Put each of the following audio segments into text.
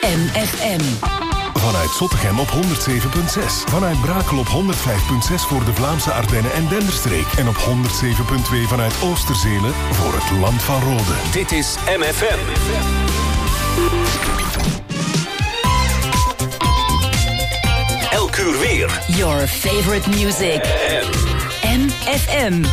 MFM. Vanuit Zottegem op 107.6. Vanuit Brakel op 105.6 voor de Vlaamse Ardennen en Denderstreek. En op 107.2 vanuit Oosterzele voor het Land van Rode. Dit is MFM. Elk uur weer. Your favorite music. MFM.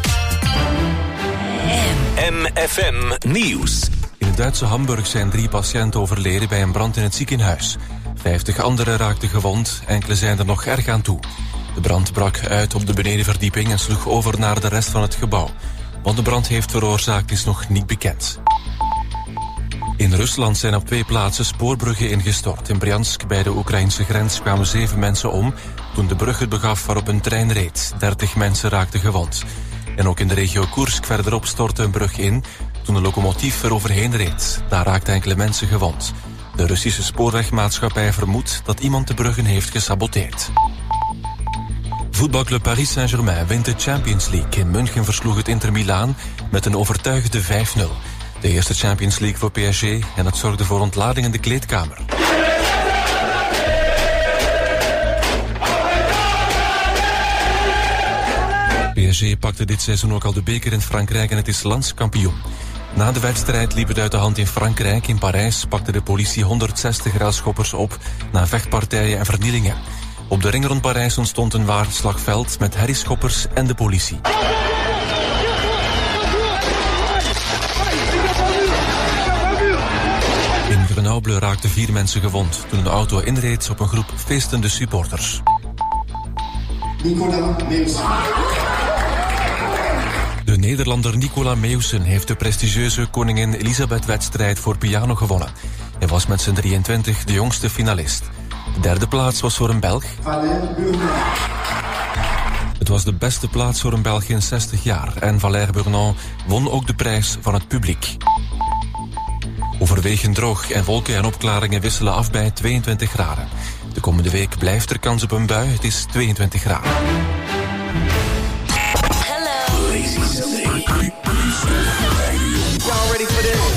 MFM Nieuws. In het Duitse Hamburg zijn 3 patiënten overleden bij een brand in het ziekenhuis. 50 anderen raakten gewond, enkele zijn er nog erg aan toe. De brand brak uit op de benedenverdieping en sloeg over naar de rest van het gebouw. Wat de brand heeft veroorzaakt is nog niet bekend. In Rusland zijn op 2 plaatsen spoorbruggen ingestort. In Bryansk bij de Oekraïnse grens kwamen 7 mensen om toen de brug het begaf waarop een trein reed. 30 mensen raakten gewond. En ook in de regio Koersk verderop stortte een brug in toen een locomotief er overheen reed. Daar raakten enkele mensen gewond. De Russische spoorwegmaatschappij vermoedt dat iemand de bruggen heeft gesaboteerd. Voetbalclub Paris Saint-Germain wint de Champions League. In München versloeg het Inter Milaan met een overtuigende 5-0. De eerste Champions League voor PSG en het zorgde voor ontlading in de kleedkamer. PSG pakte dit seizoen ook al de beker in Frankrijk en het is landskampioen. Na de wedstrijd liep het uit de hand in Frankrijk. In Parijs pakte de politie 160 relschoppers op na vechtpartijen en vernielingen. Op de ring rond Parijs ontstond een waar slagveld met herrieschoppers en de politie. In Grenoble raakten 4 mensen gewond toen een auto inreed op een groep feestende supporters. De Nederlander Nicola Meusen heeft de prestigieuze Koningin Elisabeth-wedstrijd voor piano gewonnen. Hij was met zijn 23 de jongste finalist. De 3e plaats was voor een Belg. Het was de beste plaats voor een Belg in 60 jaar en Valère Burnon won ook de prijs van het publiek. Overwegend droog en wolken en opklaringen wisselen af bij 22 graden. De komende week blijft er kans op een bui, het is 22 graden. Y'all ready for this?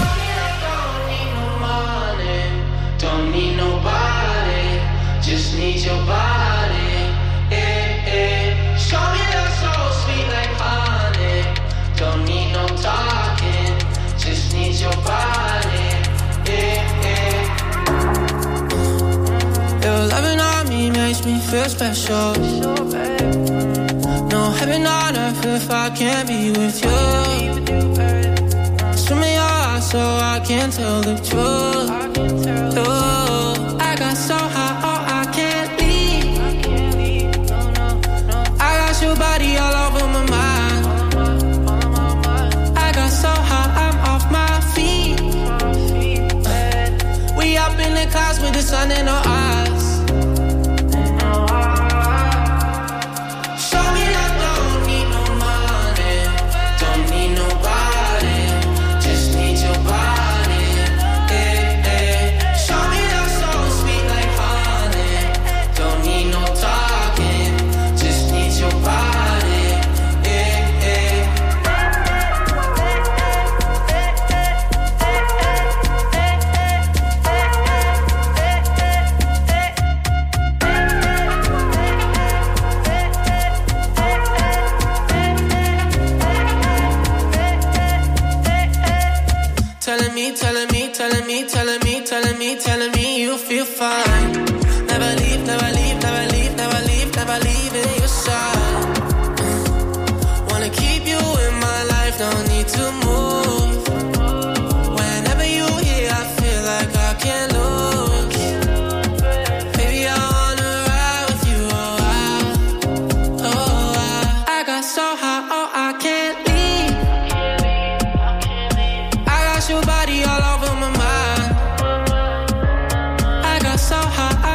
Don't need nobody, just need your body. Show me that soul sweet like honey. Don't need no talking, just need your body. Your loving on me makes me feel special. No heaven on earth if I can't be with you. Swim in your eyes so I can tell the truth. I got so high, oh I can't leave. I got your body all over my mind. I got so high, I'm off my feet. We up in the clouds with the sun in our eyes. Telling me you feel fine. Never leave, never leave, never leave, never leave, never leave in your side. Wanna keep you in my life, don't need to move. Whenever you here, I feel like I can't lose. Baby, I wanna ride with you, I got so high, oh I can't leave. I got your body all over my mind. So high,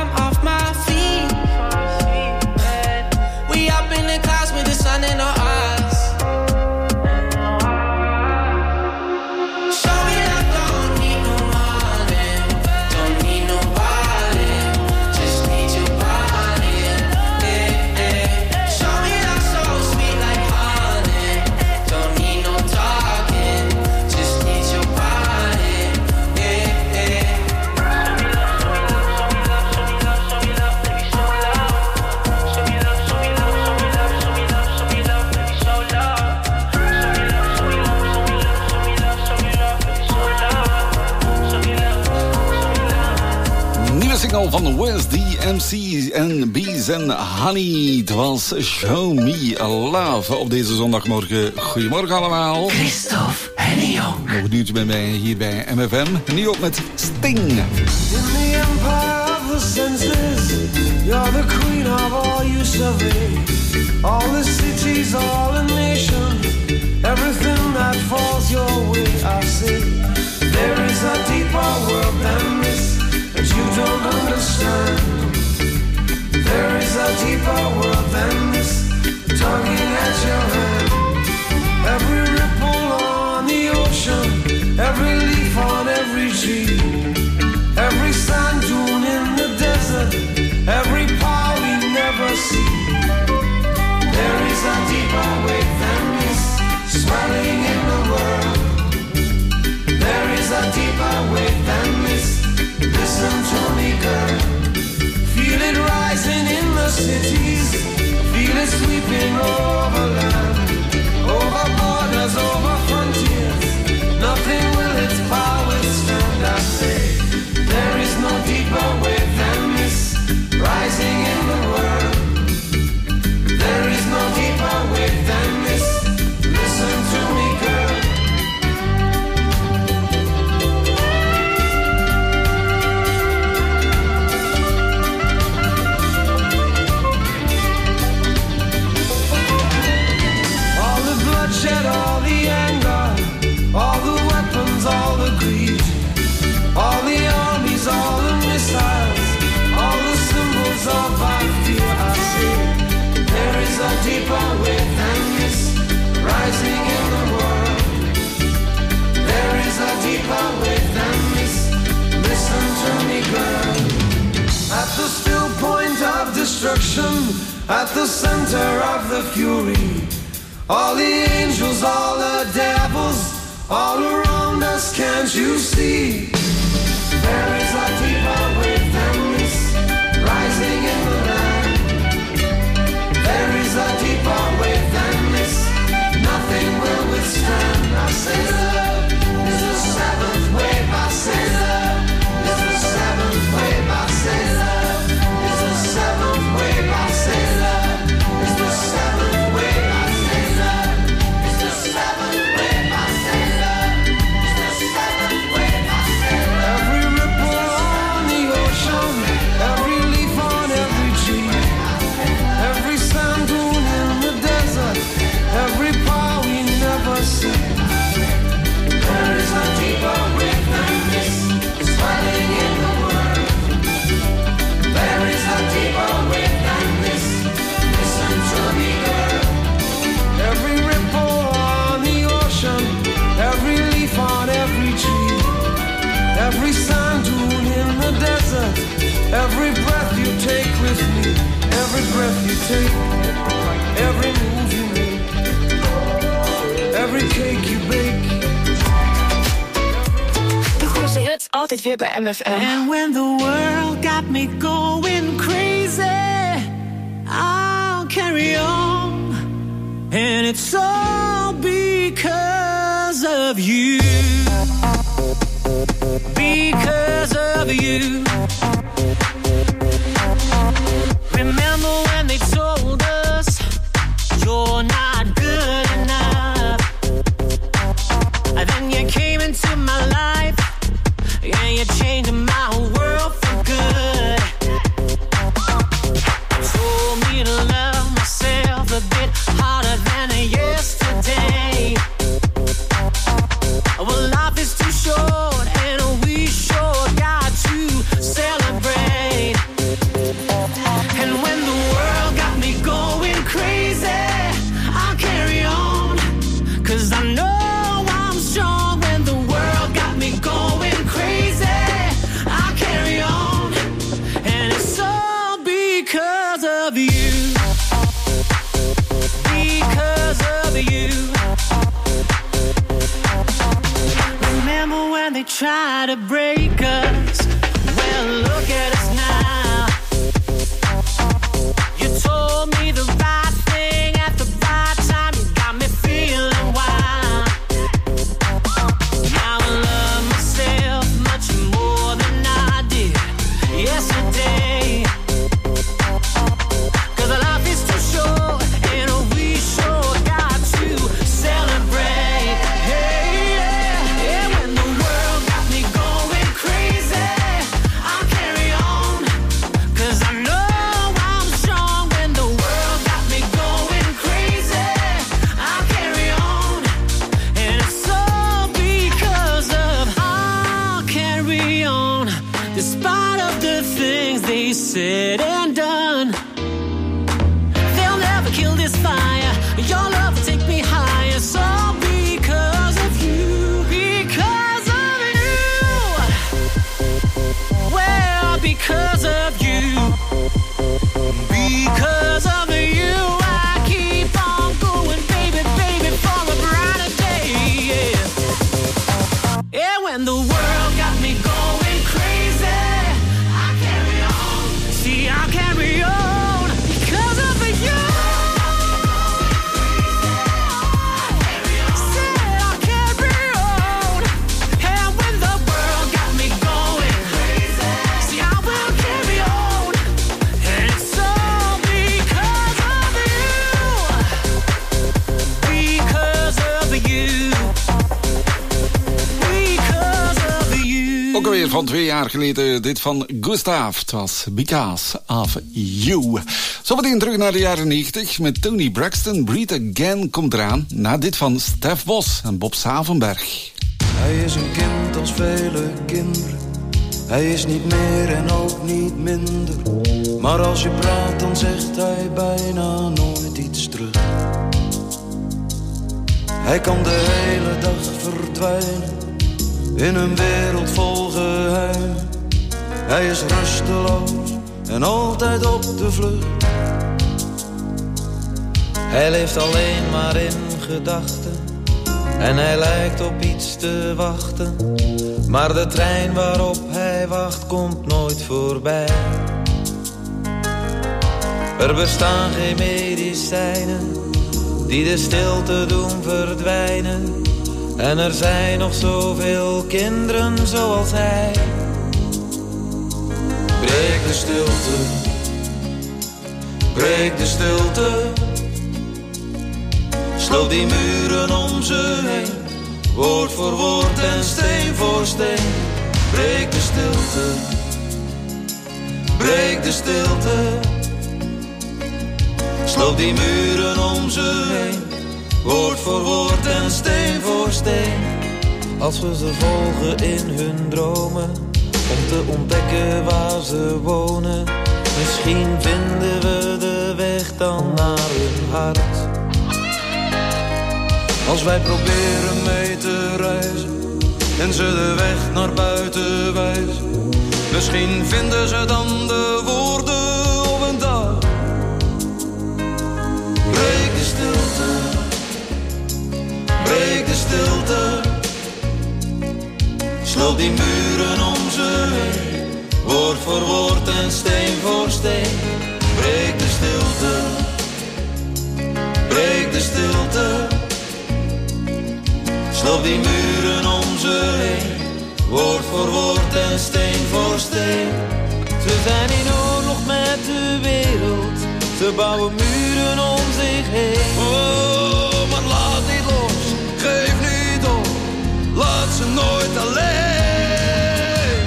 single van West DMC en Bees en Honey. Het was Show Me Love op deze zondagmorgen. Goedemorgen allemaal. Christophe en Jong. Nog een uurtje bij mij hier bij MFM. Nu op met Sting. In the empire of the senses, you're the queen of all you survey. All the cities, all the nations, everything that falls your way, I say. There is a deeper world than this that you don't understand. There is a deeper world than this, tugging at your hand. Every ripple on the ocean, every leaf on every tree, every sand dune in the desert, every power we never see. There is a deeper wave than this, swelling in the world. There is a deeper wave than this. Listen to me, girl. Feel it rising in the cities. Feel it sweeping over land, over borders, over frontiers. Nothing will its power withstand, I say. There is no deeper wave than this, rising in the world. There is no deeper wave than this. Listen to me, girl. Bloodshed, all the anger, all the weapons, all the greed, all the armies, all the missiles, all the symbols of our fear. I say there is a deeper wave than this, rising in the world. There is a deeper wave than this. Listen to me, girl. At the still point of destruction, at the center of the fury, all the angels, all the devils, all around us, can't you see? There is a deeper wave than this, rising in the land. There is a deeper wave than this, nothing will withstand. I say love is the seventh wave. I say love is the seventh wave. I say love is the seventh wave. I say love is the seventh wave. Every sand dune in the desert, every breath you take with me, every breath you take, every move you make, every cake you bake. De grootste hits altijd weer bij MFM. And when the world got me going crazy, I'll carry on. And it's all because of you. Because of you. Remember when they told us you're not good enough? And then you came into my life, and you changed my world for good. Told me to love myself a bit harder than yesterday. Well, life is too short, and we sure got to celebrate. And when the world got me going crazy, I'll carry on, 'cause I know I'm strong. When the world got me going crazy, I'll Despite of the things they said and done, they'll never kill this fire. Your love will take me higher. So because of you, well, because of you, because of you, I keep on going, baby, baby, for a brighter day. Yeah, yeah, when the world got me going crazy, I carry on. See, I carry on because of you. Said I carry on. And when the world got me going crazy, see, I will carry on. And it's all because of you. Because of you. Because of you. Ook alweer van 2 jaar geleden, dit van Gustav. Het was Because of You. Zometeen terug naar de jaren 90 met Tony Braxton. Breathe Again komt eraan. Na dit van Stef Bos en Bob Savenberg. Hij is een kind als vele kinderen. Hij is niet meer en ook niet minder. Maar als je praat dan zegt hij bijna nooit iets terug. Hij kan de hele dag verdwijnen in een wereld vol geheimen. Hij is rusteloos en altijd op de vlucht. Hij leeft alleen maar in gedachten en hij lijkt op iets te wachten. Maar de trein waarop hij wacht komt nooit voorbij. Er bestaan geen medicijnen die de stilte doen verdwijnen. En er zijn nog zoveel kinderen zoals hij. Breek de stilte, breek de stilte. Sloop die muren om ze heen, woord voor woord en steen voor steen. Breek de stilte, breek de stilte. Sloop die muren om ze heen, woord voor woord en steen voor steen. Als we ze volgen in hun dromen, om te ontdekken waar ze wonen, misschien vinden we de weg dan naar hun hart. Als wij proberen mee te reizen en ze de weg naar buiten wijzen, misschien vinden ze dan de woorden op een dag. Breek de stilte, breek de stilte. Sloop die muren om ze heen, woord voor woord en steen voor steen. Breek de stilte, breek de stilte. Sloop die muren om ze heen, woord voor woord en steen voor steen. Ze zijn in oorlog met de wereld, ze bouwen muren om zich heen. Oh, maar laat niet los, geef niet op, laat ze nooit alleen.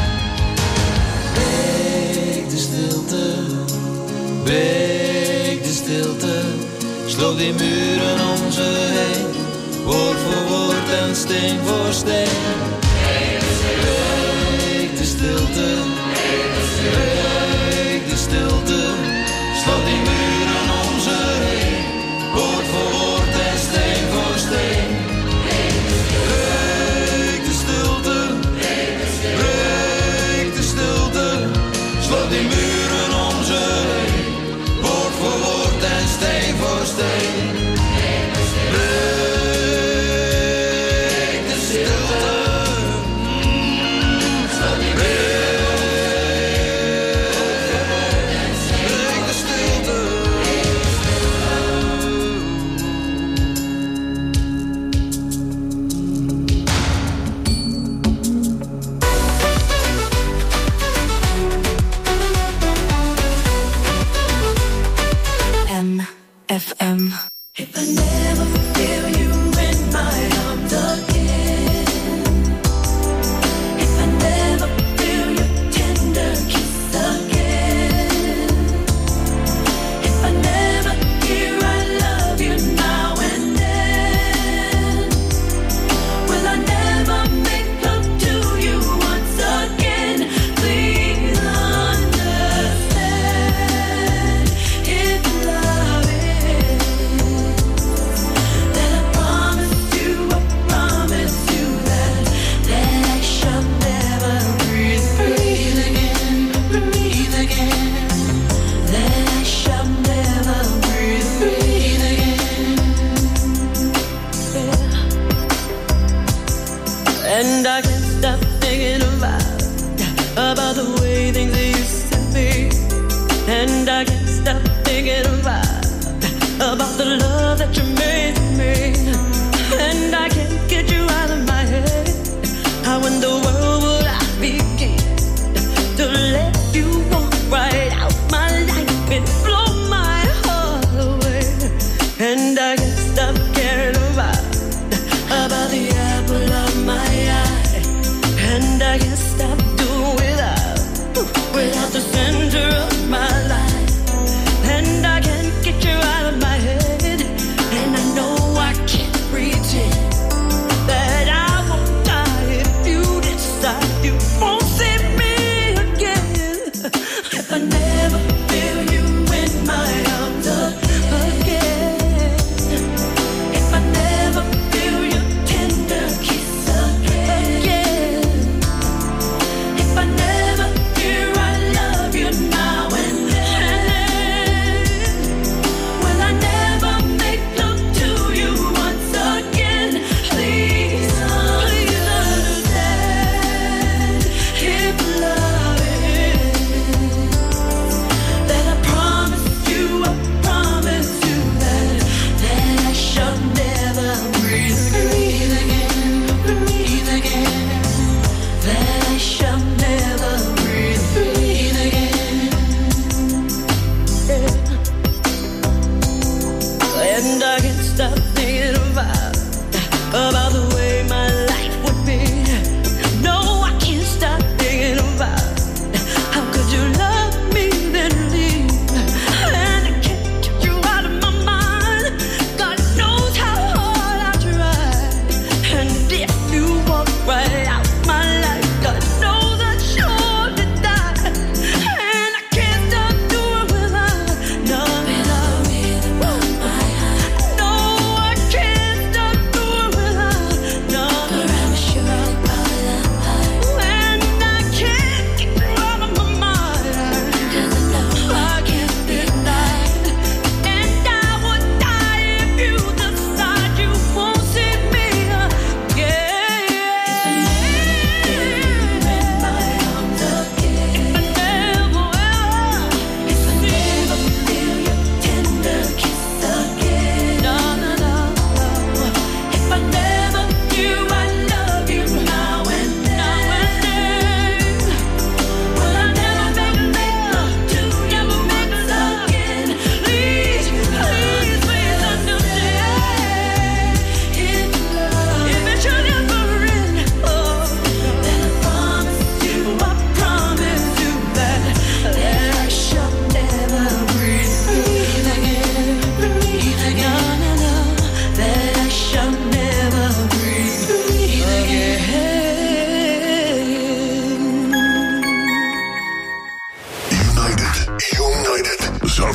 Breek de stilte, breek de stilte. Sloop die muren om ze heen, woord voor woord en steen voor steen. Breek de stilte, breek de stilte. Sloop die muren om ze heen, woord voor woord en steen voor steen. Breek de stilte, breek de stilte. Sloop die muren om ze heen, woord voor woord en steen voor steen. Breek de stilte.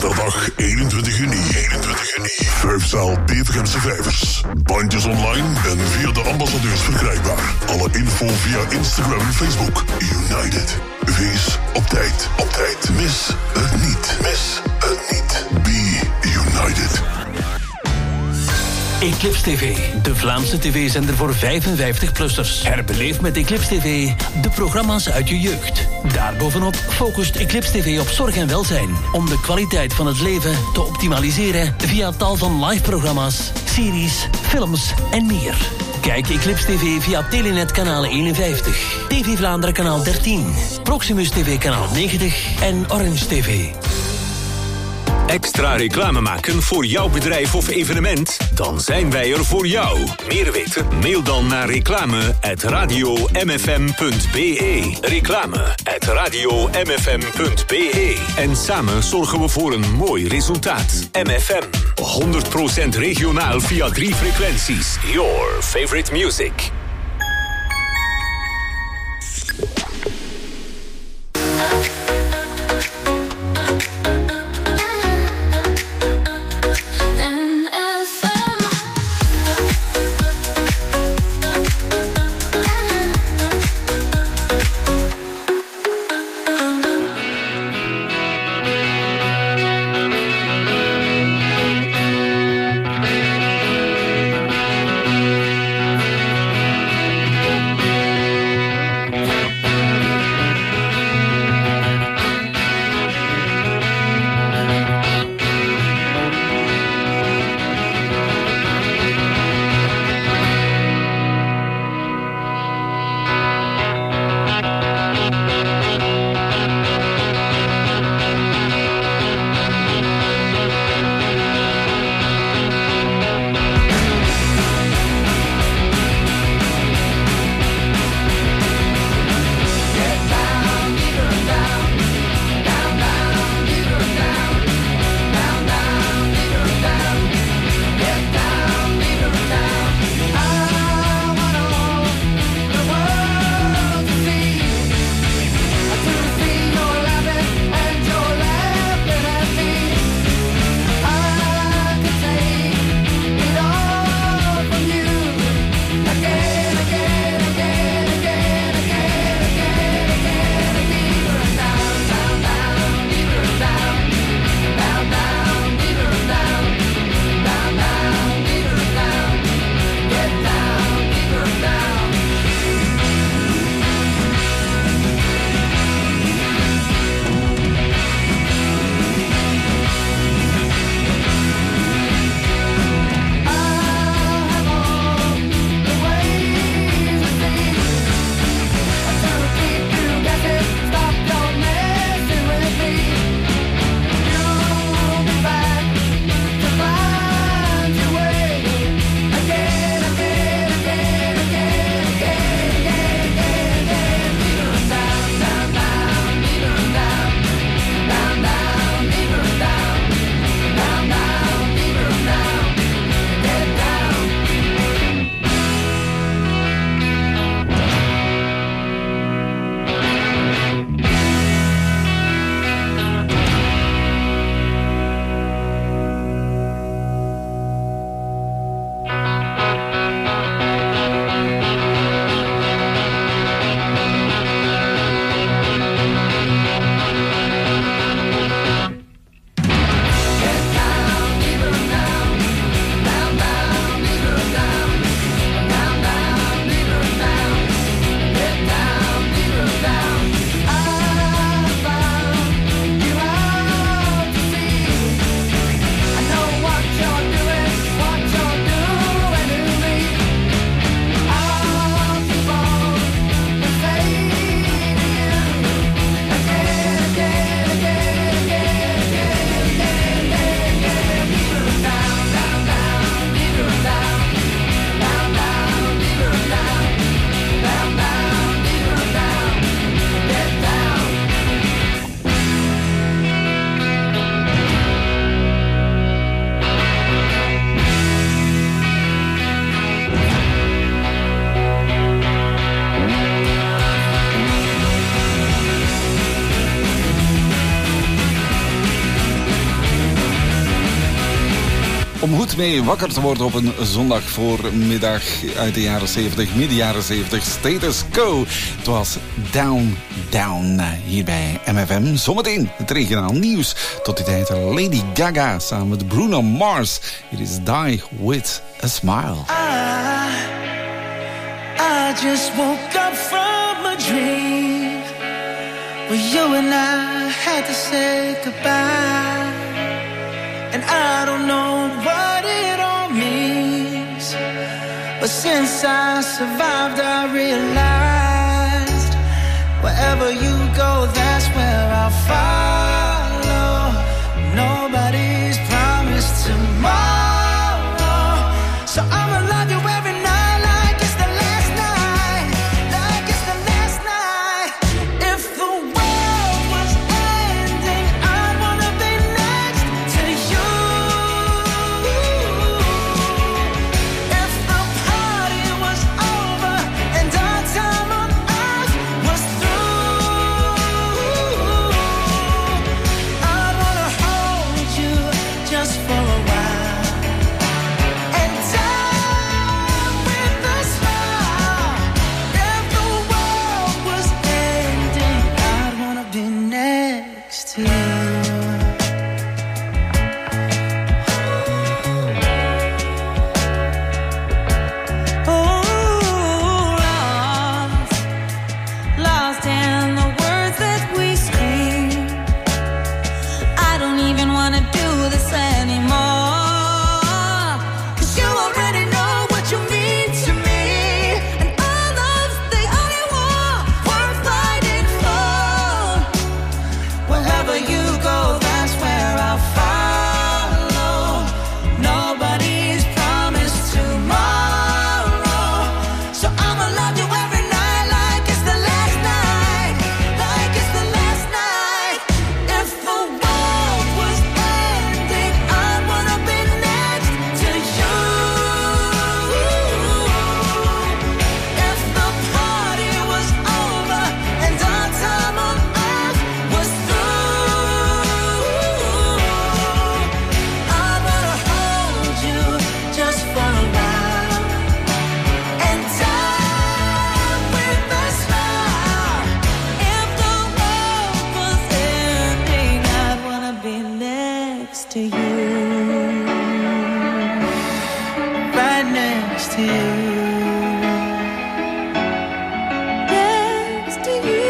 Zaterdag 21 juni. 21 juni. Vijfzaal Bevergemse Vijvers. Bandjes online en via de ambassadeurs verkrijgbaar. Alle info via Instagram en Facebook. United. Wees op tijd. Op tijd. Mis het niet. Mis het niet. Be United. Eclipse TV, de Vlaamse tv-zender voor 55-plussers. Herbeleef met Eclipse TV de programma's uit je jeugd. Daarbovenop focust Eclipse TV op zorg en welzijn. Om de kwaliteit van het leven te optimaliseren via tal van live-programma's, series, films en meer. Kijk Eclipse TV via Telenet kanaal 51, TV Vlaanderen kanaal 13, Proximus TV kanaal 90 en Orange TV. Extra reclame maken voor jouw bedrijf of evenement? Dan zijn wij er voor jou. Meer weten? Mail dan naar reclame@radiomfm.be. Reclame@radiomfm.be. En samen zorgen we voor een mooi resultaat. MFM. 100% regionaal via 3 frequenties. Your favorite music. Om goed mee wakker te worden op een zondagvoormiddag uit de jaren 70, midden jaren 70. Status Quo. Het was Down, Down hier bij MFM. Zometeen het regionaal nieuws. Tot die tijd Lady Gaga samen met Bruno Mars. Hier is Die With A Smile. I just woke up from a dream where you and I had to say goodbye. And I don't know what it all means, but since I survived I realized wherever you go, that's where I'll follow. Nobody's promised tomorrow, so I'ma love you every night like it's the last night, like it's the last night. If the world was ending, I'd wanna be next to you. If the party was over and our time on earth was through, I'd wanna hold you just for a while and die with a smile. If the world was ending, I'd wanna be next to you. Lost in the words that we scream. I don't even wanna do this anymore, 'cause you already know what you mean to me, and all love's the only war worth fighting for. Wherever you go, that's where I'll follow. Nobody's promised tomorrow, so I'ma love you every night like it's the last night, like it's the last night. If the world was ending, I'd wanna be next to you. If the party was over and our time on earth was through, I'd wanna hold you just for a while and die with a smile. If the world was ending, I'd wanna be next to you. Right next to you. Next to you.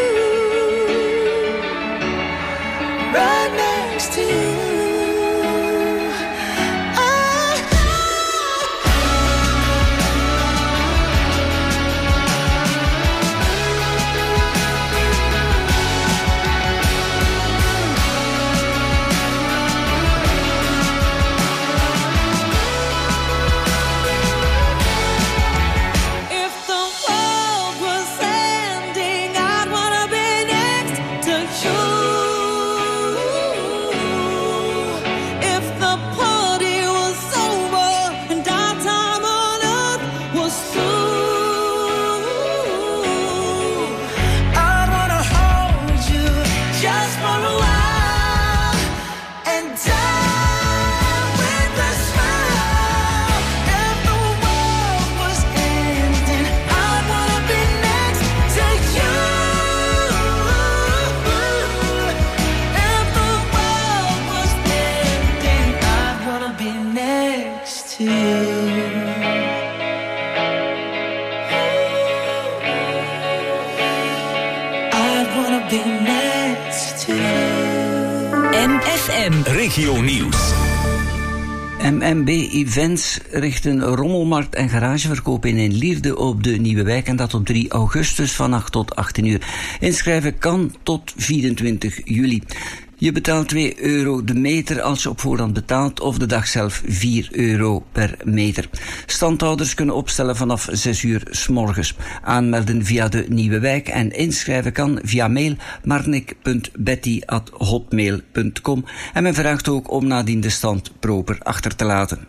Right next to you. If the world was ending, I'd wanna be next to you. If the party was over and our time on earth was through, I'd wanna hold you just for a while and die with a smile. If the world was ending, I'd wanna be next to you. If the world was ending, I'd wanna be next to you. I'd wanna be next to you. MFM Regio Nieuws. MMB Events richt een rommelmarkt en garageverkoop in Lierde op de Nieuwe Wijk, en dat op 3 augustus van 8 tot 18 uur. Inschrijven kan tot 24 juli. Je betaalt €2 de meter als je op voorhand betaalt, of de dag zelf €4 per meter. Standhouders kunnen opstellen vanaf 6 uur 's morgens. Aanmelden via de Nieuwe Wijk en inschrijven kan via mail marnik.betty@hotmail.com. En men vraagt ook om nadien de stand proper achter te laten.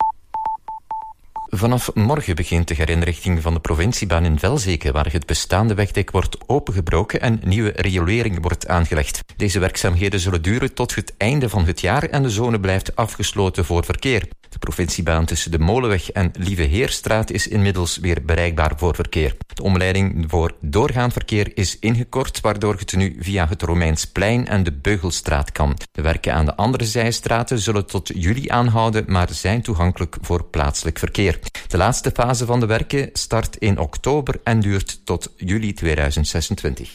Vanaf morgen begint de herinrichting van de provinciebaan in Velzeke, waar het bestaande wegdek wordt opengebroken en nieuwe riolering wordt aangelegd. Deze werkzaamheden zullen duren tot het einde van het jaar en de zone blijft afgesloten voor verkeer. De provinciebaan tussen de Molenweg en Lieveheerstraat is inmiddels weer bereikbaar voor verkeer. De omleiding voor doorgaand verkeer is ingekort, waardoor het nu via het Romeinsplein en de Beugelstraat kan. De werken aan de andere zijstraten zullen tot juli aanhouden, maar zijn toegankelijk voor plaatselijk verkeer. De laatste fase van de werken start in oktober en duurt tot juli 2026.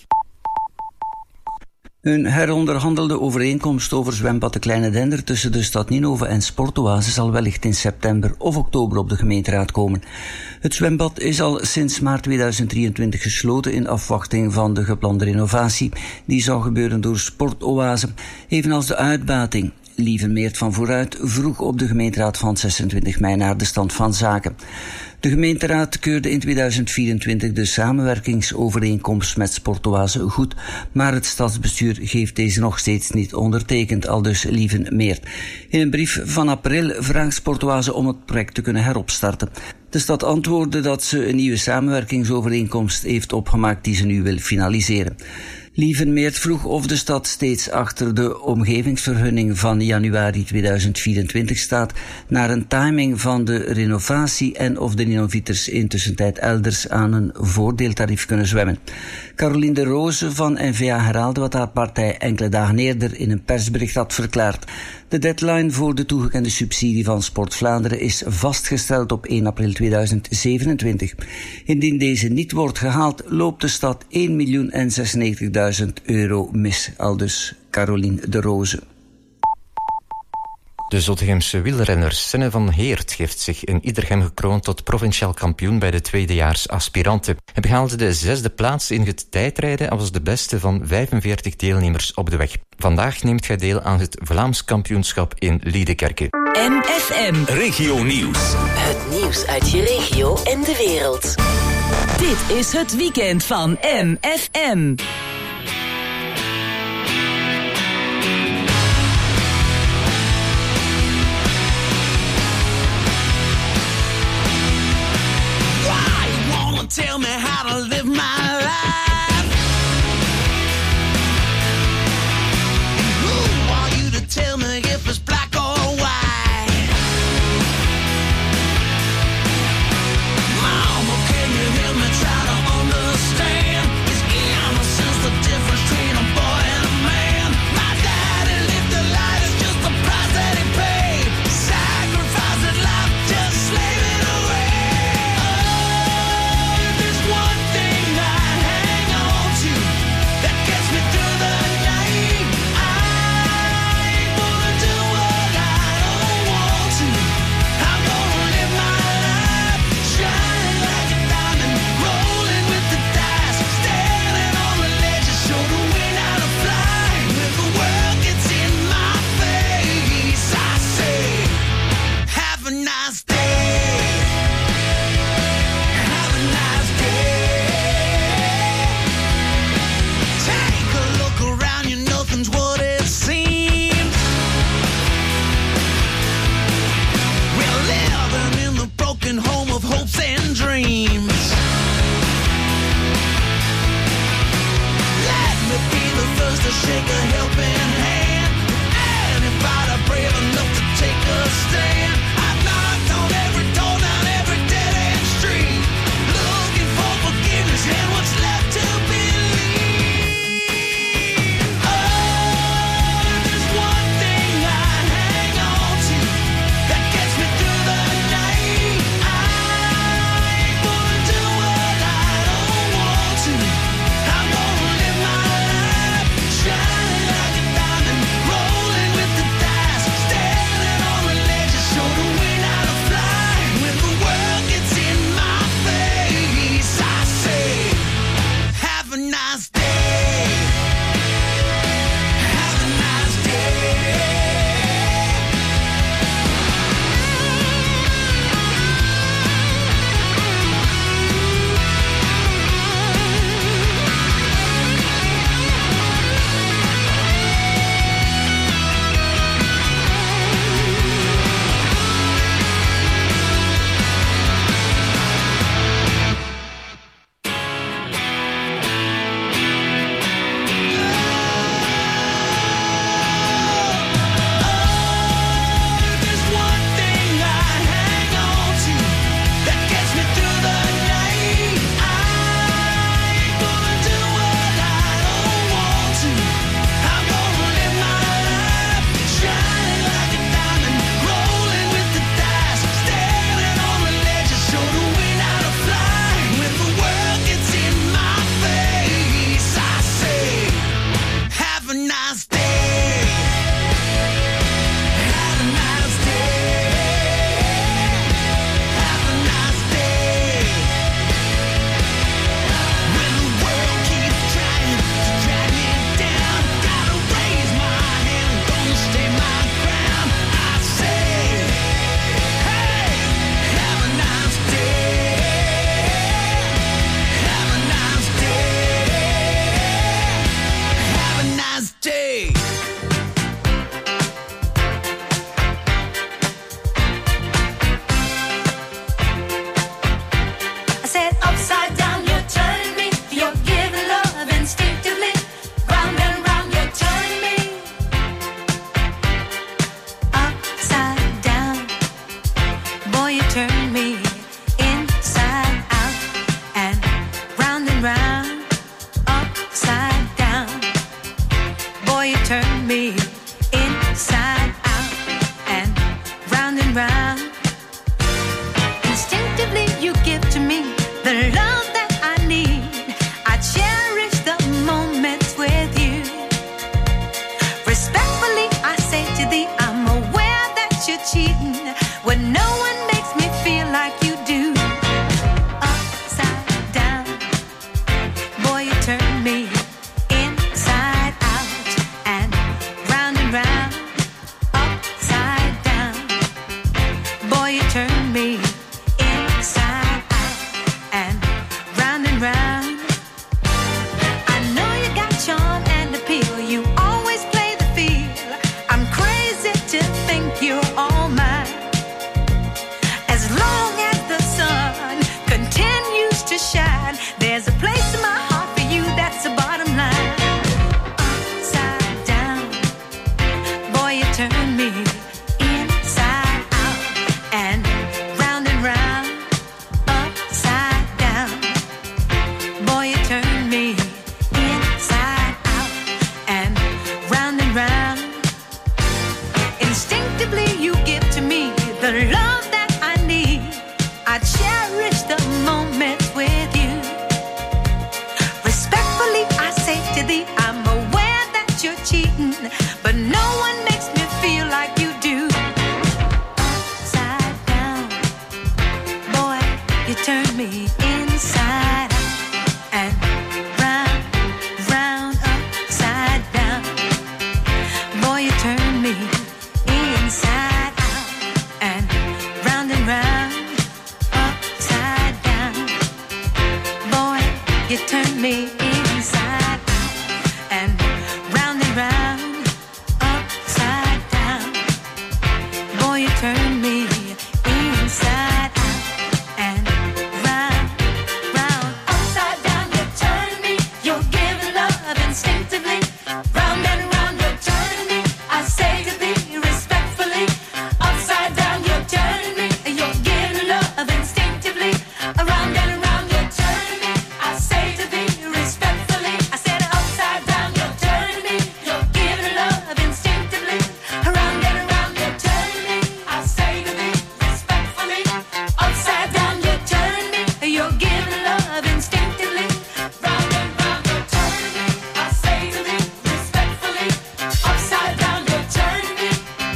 Een heronderhandelde overeenkomst over zwembad De Kleine Dender tussen de stad Ninove en Sportoase zal wellicht in september of oktober op de gemeenteraad komen. Het zwembad is al sinds maart 2023 gesloten in afwachting van de geplande renovatie. Die zou gebeuren door Sportoase, evenals de uitbating. Lievenmeert van Vooruit vroeg op de gemeenteraad van 26 mei naar de stand van zaken. De gemeenteraad keurde in 2024 de samenwerkingsovereenkomst met Sportoase goed, maar het stadsbestuur heeft deze nog steeds niet ondertekend, aldus Lievenmeert. In een brief van april vraagt Sportoase om het project te kunnen heropstarten. De stad antwoordde dat ze een nieuwe samenwerkingsovereenkomst heeft opgemaakt die ze nu wil finaliseren. Lievenmeert vroeg of de stad steeds achter de omgevingsvergunning van januari 2024 staat naar een timing van de renovatie en of de Ninovieters intussentijd elders aan een voordeeltarief kunnen zwemmen. Caroline de Roze van N-VA herhaalde wat haar partij enkele dagen eerder in een persbericht had verklaard. De deadline voor de toegekende subsidie van Sport Vlaanderen is vastgesteld op 1 april 2027. Indien deze niet wordt gehaald, loopt de stad 1.096.000 euro mis, aldus Caroline de Roze. De Zottegemse wielrenner Senne van Heert heeft zich in Iedergem gekroond tot provinciaal kampioen bij de tweedejaars aspiranten. Hij behaalde de 6e plaats in het tijdrijden en was de beste van 45 deelnemers op de weg. Vandaag neemt hij deel aan het Vlaams kampioenschap in Liedekerke. MFM. Regio Nieuws. Het nieuws uit je regio en de wereld. Dit is het weekend van MFM. Tell me how to live my life. Who are you to tell me if it's black or white? Mama, can you hear me try to understand? It's innocence that nice day. Have a nice day. Have a nice day. When the world keeps trying to drag me down, gotta raise my hand, gonna stay my ground. I say, hey, have a nice day. Have a nice day. Have a nice day. I said upside down, you turn me. You're giving love instinctively. Round and round, you turn me. Upside down, boy, you turn me inside out and round. Upside down, boy, you turn me inside out and round. Instinctively, you give to me the love that I need. I cherish the moments with you. Respectfully, I say to thee, I'm aware that you're cheating when no one makes me feel like you do. Upside down, boy, you turn me inside out and round. Upside down, boy, you turn me inside out and round. I know you got charm and appeal. You always play the field. I'm crazy to think you're all mine. As long as the sun continues to shine, there's a place in my heart for you. That's the bottom line. Upside down, boy, you turn me inside out and round. Upside down, boy, you turn me inside out and round. Instinctively, you give to me the love that I need. I cherish the moments with you. Respectfully, I say to thee, I'm aware that you're cheating, but no one makes me feel like you do. Upside down, boy, you turn me inside out and round. Upside down, boy, you turn me inside out and round. Upside down, boy, you turn me inside out and round. Upside down, boy, you turn me inside out and round. Upside down, you turn me. You're giving love instinctively. Round and round, you turn me. I say to thee respectfully. Upside down, you turn me. You're giving love instinctively. Around and around, you turn me. I say to thee respectfully. I said upside down, you turn me. You're giving love instinctively. Around and around, you turn me. I say to thee respectfully. Upside down, you turn me. You're giving love instinctively. Round and round, you turn me. I say to thee respectfully. Upside down, you turn me.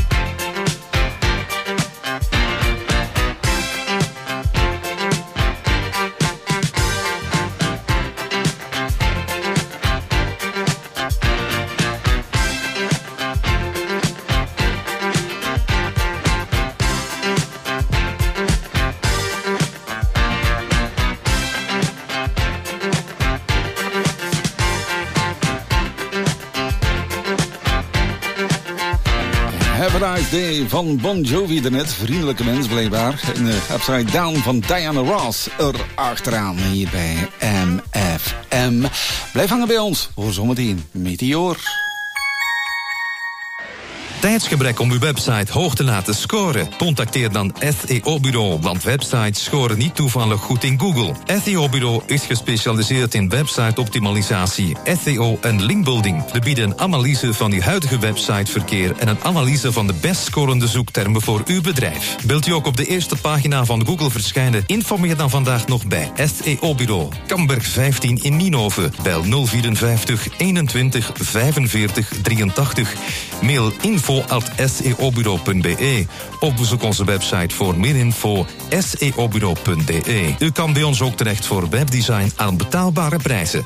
Have a Nice Day van Bon Jovi daarnet. Vriendelijke mens blijkbaar. En Upside Down van Diana Ross erachteraan hier bij MFM. Blijf hangen bij ons voor zometeen Meteor. tijdsgebrek om uw website hoog te laten scoren? Contacteer dan SEO Bureau, want websites scoren niet toevallig goed in Google. SEO Bureau is gespecialiseerd in website-optimalisatie, SEO en linkbuilding. We bieden een analyse van uw huidige websiteverkeer en een analyse van de best scorende zoektermen voor uw bedrijf. Wilt u ook op de eerste pagina van Google verschijnen? Informeer dan vandaag nog bij SEO Bureau. Kamberg 15 in Nienhoven. Bel 054 21 45 83. Mail info@seobureau.be of bezoek onze website voor meer info seobureau.be. U kan bij ons ook terecht voor webdesign aan betaalbare prijzen.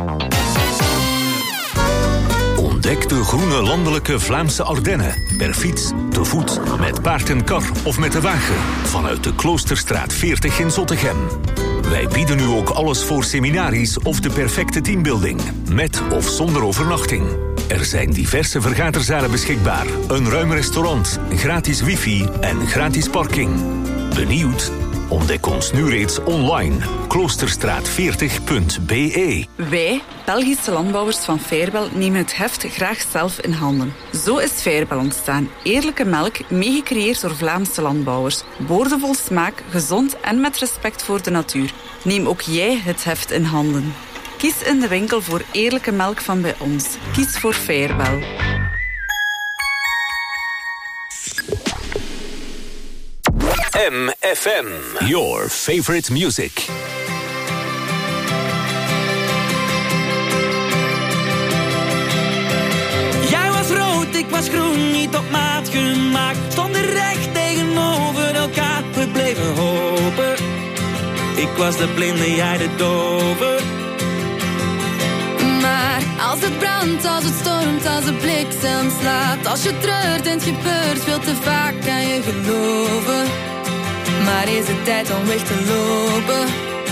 Ontdek de groene landelijke Vlaamse Ardennen. Per fiets, te voet, met paard en kar of met de wagen. Vanuit de Kloosterstraat 40 in Zottegem. Wij bieden u ook alles voor seminaries of de perfecte teambuilding. Met of zonder overnachting. Er zijn diverse vergaderzalen beschikbaar. Een ruim restaurant, gratis wifi en gratis parking. Benieuwd? Ontdek ons nu reeds online. Kloosterstraat40.be. Wij, Belgische landbouwers van Fairbel, nemen het heft graag zelf in handen. Zo is Fairbel ontstaan. Eerlijke melk, meegecreëerd door Vlaamse landbouwers. Boordevol smaak, gezond en met respect voor de natuur. Neem ook jij het heft in handen. Kies in de winkel voor eerlijke melk van bij ons. Kies voor Fairbel. MFM, your favorite music. Jij was rood, ik was groen, niet op maat gemaakt. Stonden recht tegenover elkaar, we bleven hopen. Ik was de blinde, jij de dove. Maar als het brandt, als het stormt, als de bliksem slaat, als je treurt en het gebeurt veel te vaak, kan je geloven. Maar is het tijd om weg te lopen?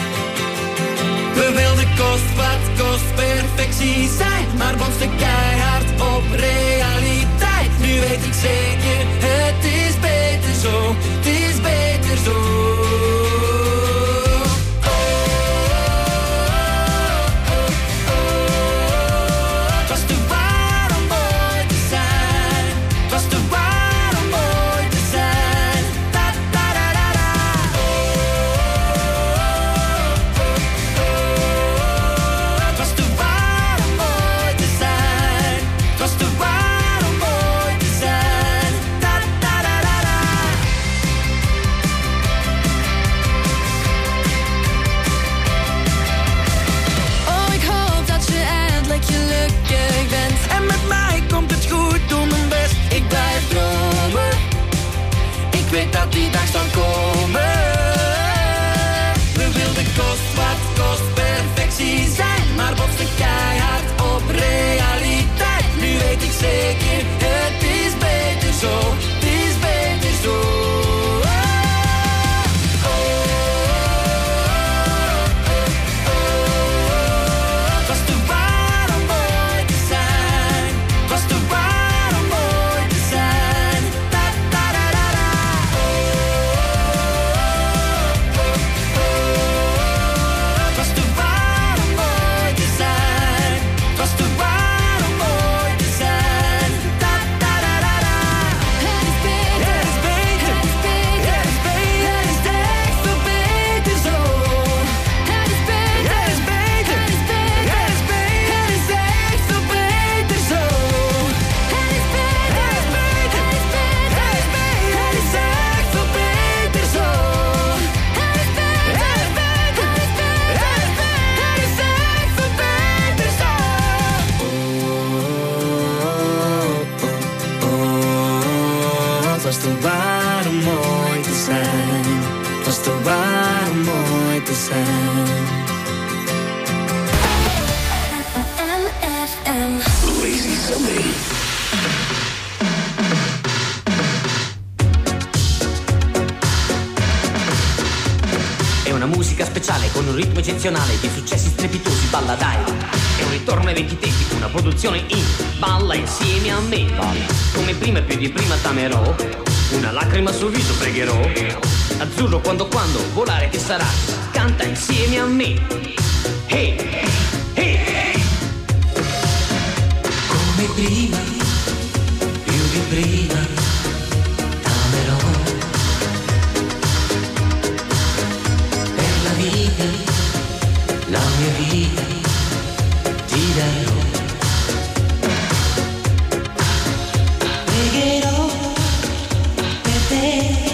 We wilden kost wat kost perfectie zijn, maar botsten keihard op realiteit. Nu weet ik zeker, het is beter zo, het is beter zo. Ik weet dat die dag zal komen. We wilden kost wat kost perfectie zijn, maar botsten keihard op realiteit. Nu weet ik zeker, het is beter zo, het is beter zo. Con un ritmo eccezionale di successi strepitosi, balla dai. È un ritorno ai vecchi tempi, una produzione in balla insieme a me. Come prima e più di prima t'amerò, una lacrima sul viso pregherò. Azzurro quando volare che sarà, canta insieme a me. Hey, hey, hey. Come prima, più di prima t'amerò. Per la vita, la mia vita ti darò. Pregherò per te,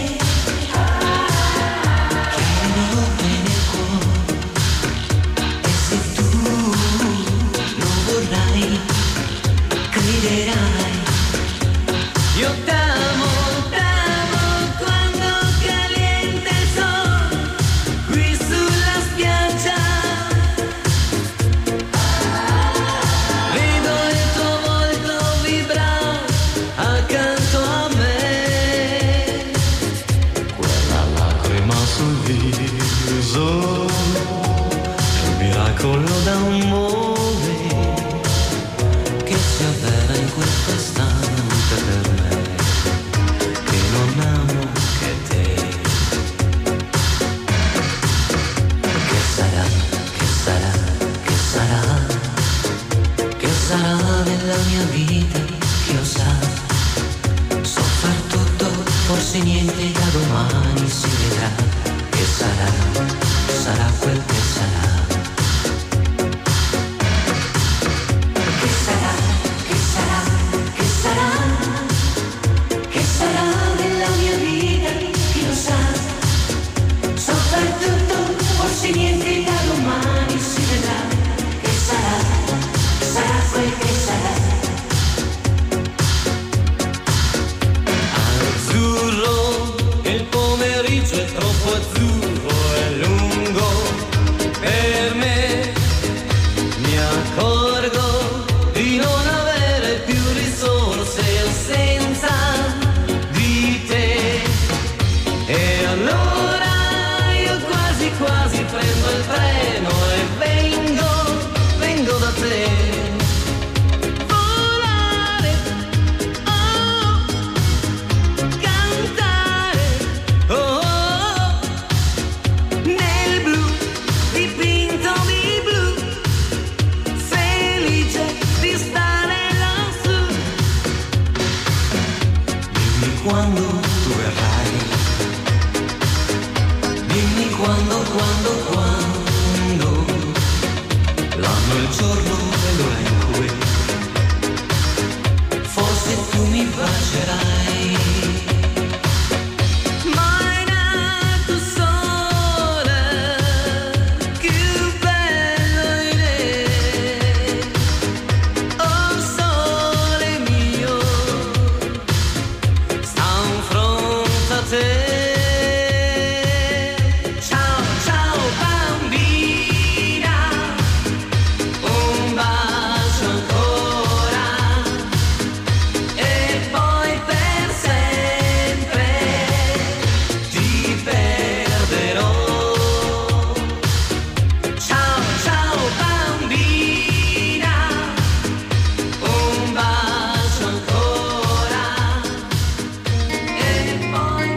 chiederò nel cuore, e se tu lo vorrai, crederai. Io t'amo, t'amo quando caliente il sole qui sulla spiaggia. Vedo il tuo volto vibrare accanto a me. Quella lacrima sul viso è un miracolo d'amore che si avvera in questa istante per me, che non amo che te. Che sarà, che sarà, che sarà, che sarà nella mia vita, chi lo sa. So far tutto, forse niente, da domani si vedrà. Che sarà, sarà quel che sarà. Che sarà, che sarà, che sarà, che sarà nella mia vita, chi lo sa. So far tutto, forse niente, da domani si vedrà. Che sarà, sarà quel che sarà. Azzurro, il pomeriggio è troppo azzurro e lungo per me. Mi accorgo di non avere più risorse senza di te. E allora io quasi quasi prendo il treno e vengo da te. Volare, oh, cantare, oh, nel blu, dipinto di blu, felice di stare lassù. Dimmi quando tu verrai, dimmi quando, l'anno, il giorno e l'ora in cui forse tu mi bacerai. Mai nato sole, più bello di te. Oh sole mio, sta in fronte a te. Ciao, ciao bambina, un bacio ancora e poi per sempre ti perderò. Ciao, ciao bambina, un bacio ancora e poi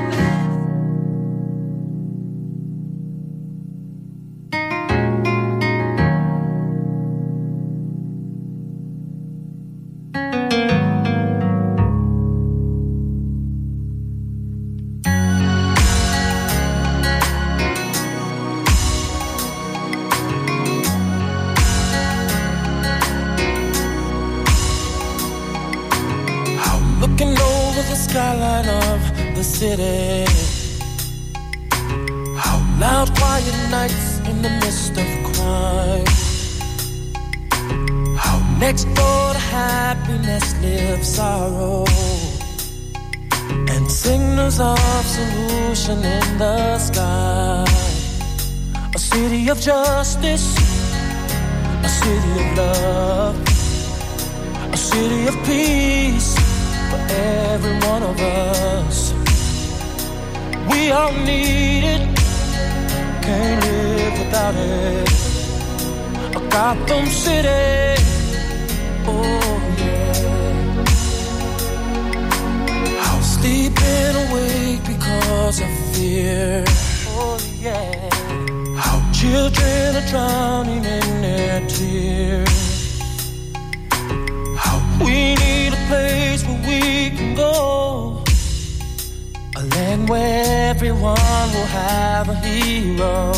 Looking over the skyline of the city. How loud, quiet nights in the midst of crime. How next door to happiness lives sorrow. And signals of solution in the sky. A city of justice, a city of love, a city of peace for every one of us. We all need it, can't live without it. A Gotham City, oh yeah. How sleeping awake because of fear, oh yeah. How children are drowning in their tears. How we need a place where we can and where everyone will have a hero.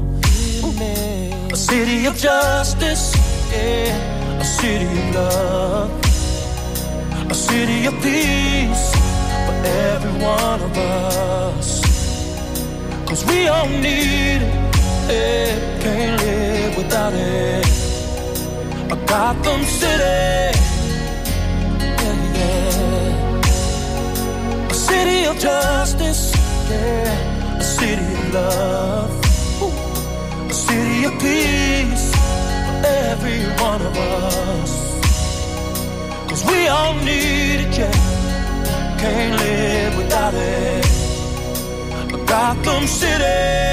A city of justice, yeah, a city of love, a city of peace for every one of us. 'Cause we all need it, yeah, can't live without it. A Gotham City, yeah, yeah. A city of justice, yeah, a city of love, a city of peace for every one of us. 'Cause we all need it, yeah, can't live without it. A Gotham City,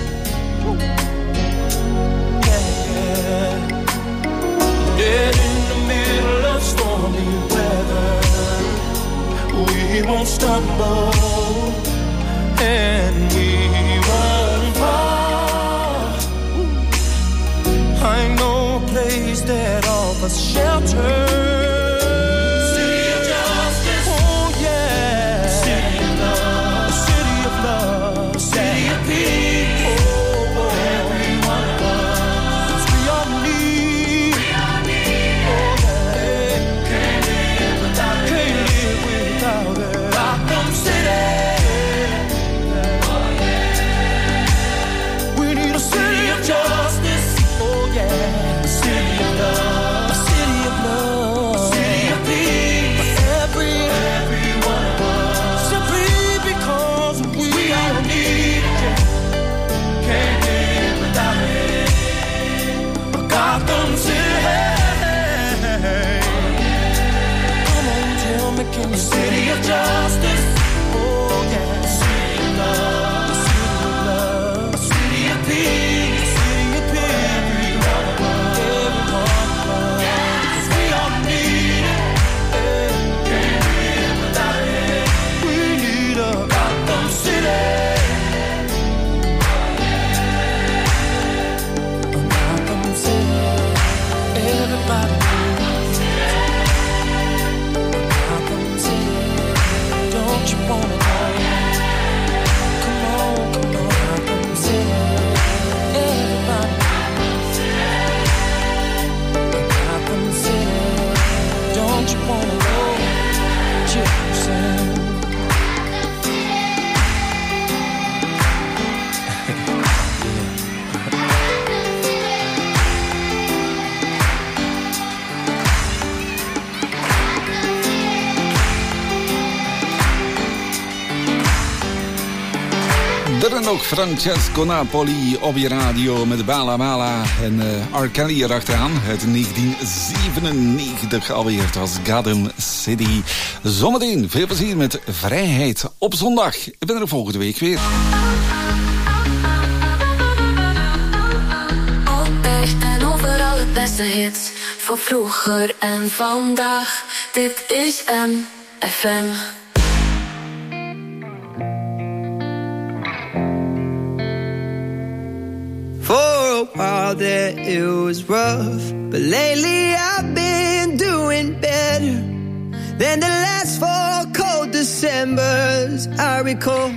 yeah, yeah. Dead in the middle of stormy weather, we won't stumble and we won't fall. I know a place that offers shelter. City of justice, oh yeah. City of love, a city of love, a city of peace. Oh, oh, every one of us. 'Cause we all need, oh yeah. Can't live without it, can't live without it. Gotham City. Justice, oh yeah, a city of love, a city of love, a city of peace for every one of us. Simply because we all need it, can't live without it. A Gotham City, come on, tell me, can you? A city of justice, oh yeah, a city of love, a city of love, a city of peace. En nog Francesco Napoli op je radio met Bala Bala en R. Kelly erachteraan. Uit 1997 alweer. Het was Gotham City. Zometeen veel plezier met Vrijheid op zondag. Ik ben er volgende week weer. Altijd en overal het beste hits. Van vroeger en vandaag. Dit is MFM. For a while there it was rough, but lately I've been doing better than the last 4 cold Decembers I recall.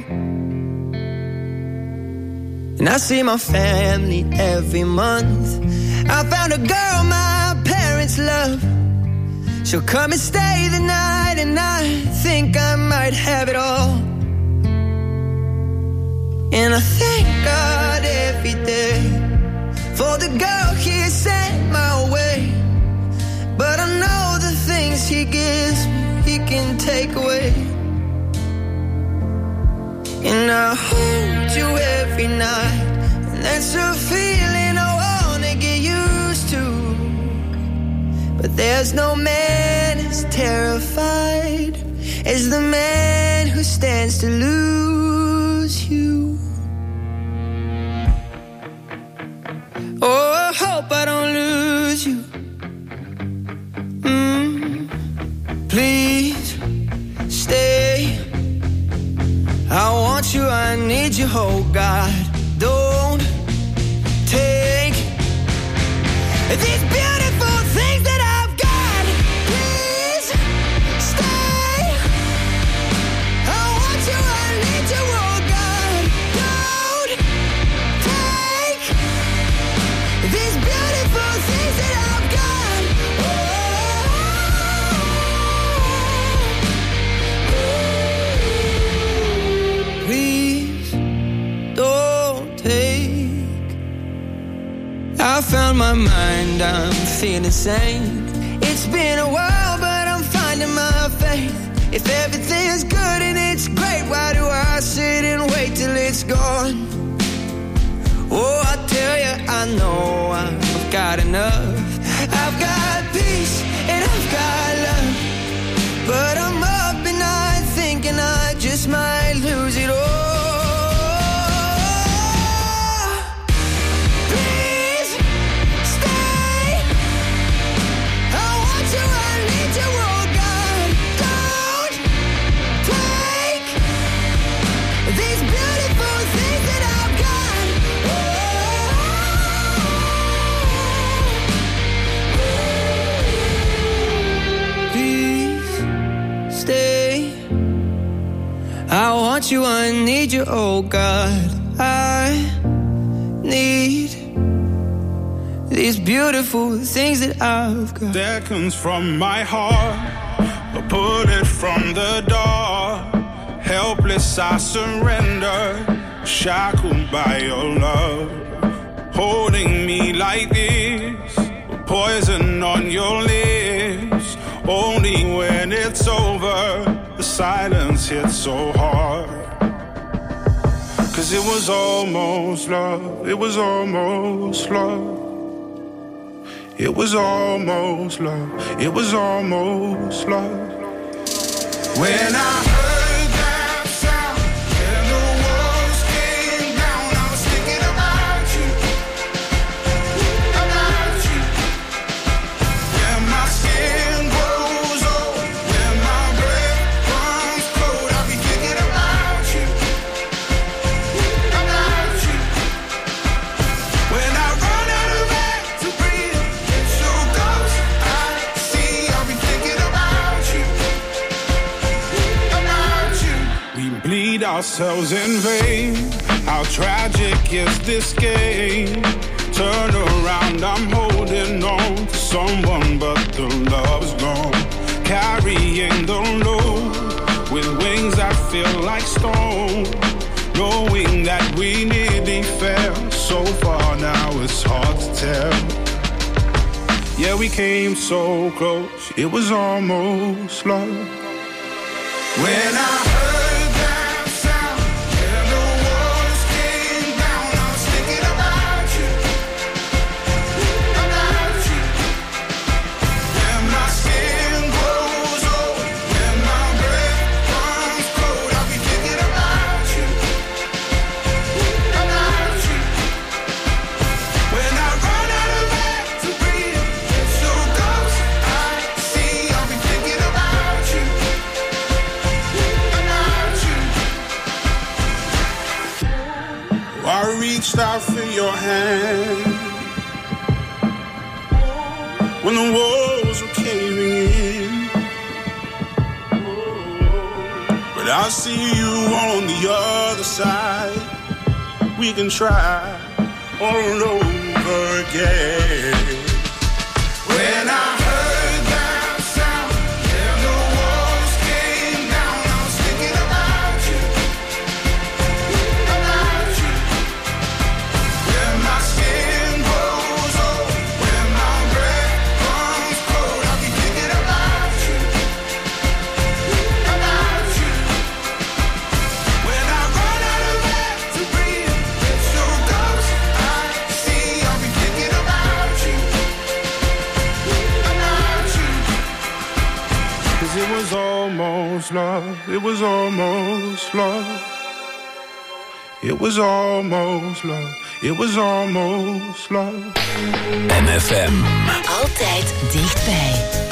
And I see my family every month. I found a girl my parents love. She'll come and stay the night, and I think I might have it all. And I thank God every day for the girl He sent my way. But I know the things He gives me, He can take away. And I hold you every night, and that's a feeling I wanna get used to. But there's no man as terrified as the man who stands to lose you. Oh, I hope I don't lose you. Please stay. I want you, I need you, oh God. Don't take these beautiful things that I've got. Please stay. I want you, I need you. on my mind, I'm feeling sane. It's been a while, but I'm finding my faith. If everything's good and it's great, why do I sit and wait till it's gone? Oh, I tell you, I know I've got enough. I've got peace and I've got love, but I'm up at night thinking I just might lose it all. Please stay. I want you, I need you, oh God. Don't take these beautiful things that I've got. Please stay. I want you, I need you, oh God. I need these beautiful things that I've got. That comes from my heart, I put it from the door. Helpless I surrender, shackled by your love. Holding me like this, poison on your lips. Only when it's over, the silence hits so hard. 'Cause it was almost love, it was almost love. It was almost love, it was almost love. When I heard that sound and the walls came down, I was thinking about you, about you. When my skin grows old, when my breath runs cold, I'll be thinking about you, about you. When I run out of air to breathe, it's your ghost I see, I'll be thinking about you, about you. We bleed ourselves in vain. How tragic is this game? Turn around, I'm holding on to someone, but the love's gone. Carrying the load with wings that feel like stone. Knowing that we nearly fell so far, now it's hard to tell. Yeah, we came so close, it was almost love. When I heard that sound and the walls came down, I was thinking about you, about you. When my skin grows old, when my breath runs cold, I'll be thinking about you, about you. When I run out of air to breathe, it's your ghost I see, I'll be thinking about you, about you. I reached out for your hand when the walls were caving in, but I see you on the other side. We can try all over again. When I heard that sound and the walls came down, I was thinking about you, about you. When my skin grows old, when my breath comes cold, I'll be thinking about you, about you. When I run out of air to breathe, it's your ghost I see, I'll be thinking about you, about you. 'Cause it was almost love, it was almost love. It was almost love, it was almost love. MFM. Altijd dichtbij.